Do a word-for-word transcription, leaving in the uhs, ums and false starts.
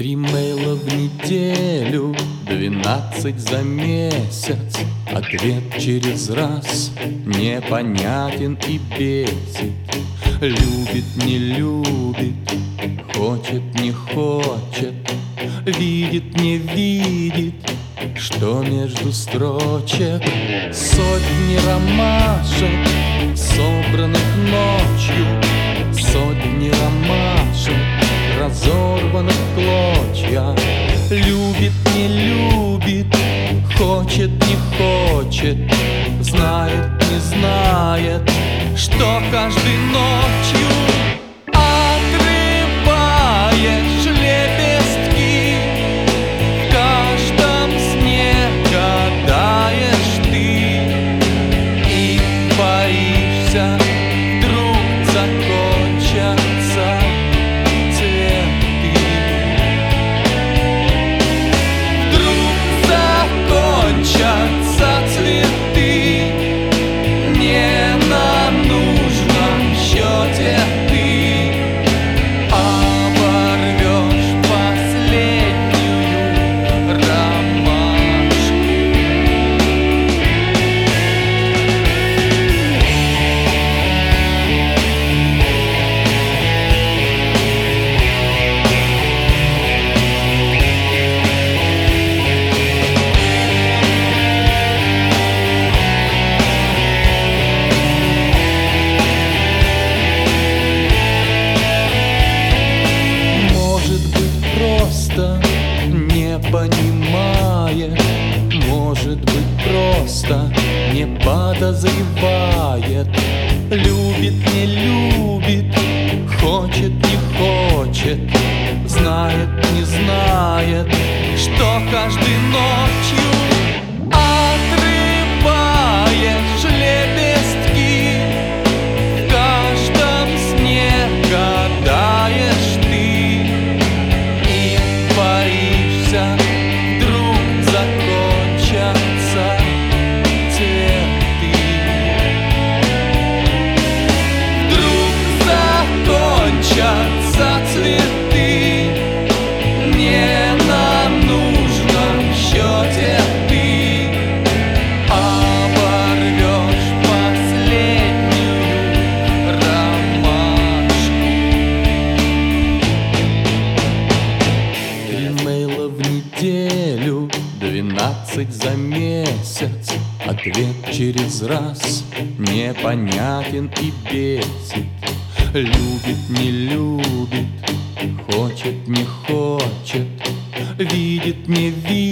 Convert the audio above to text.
Три мейла в неделю, двенадцать за месяц. Ответ через раз непонятен и бесит. Любит, не любит, хочет, не хочет, видит, не видит, что между строчек. Сотни ромашек, собранных ночью, сотни ромашек, разорванных в клочья. Любит, не любит, хочет, не хочет, знает, не знает, что каждой ночью отрываешь лепестки. В каждом сне гадаешь ты и боишься, вдруг закончатся цветы. Вдруг закончатся цветы. Не на нужном счете ты оборвешь последнюю ромашку. Не понимает, может быть, просто не подозревает. Любит, не любит, хочет, не хочет, знает, не знает, что каждой ночью отрываешь лепестки. В каждом сне гадаешь ты и боишься, вдруг закончатся цветы. Вдруг закончатся цветы. Не на нужном счете ты оборвешь последнюю ромашку. Три мейла в неделю, двенадцать за месяц. Ответ через раз непонятен и бесит. Любит, не любит, хочет, не хочет, видит, не видит,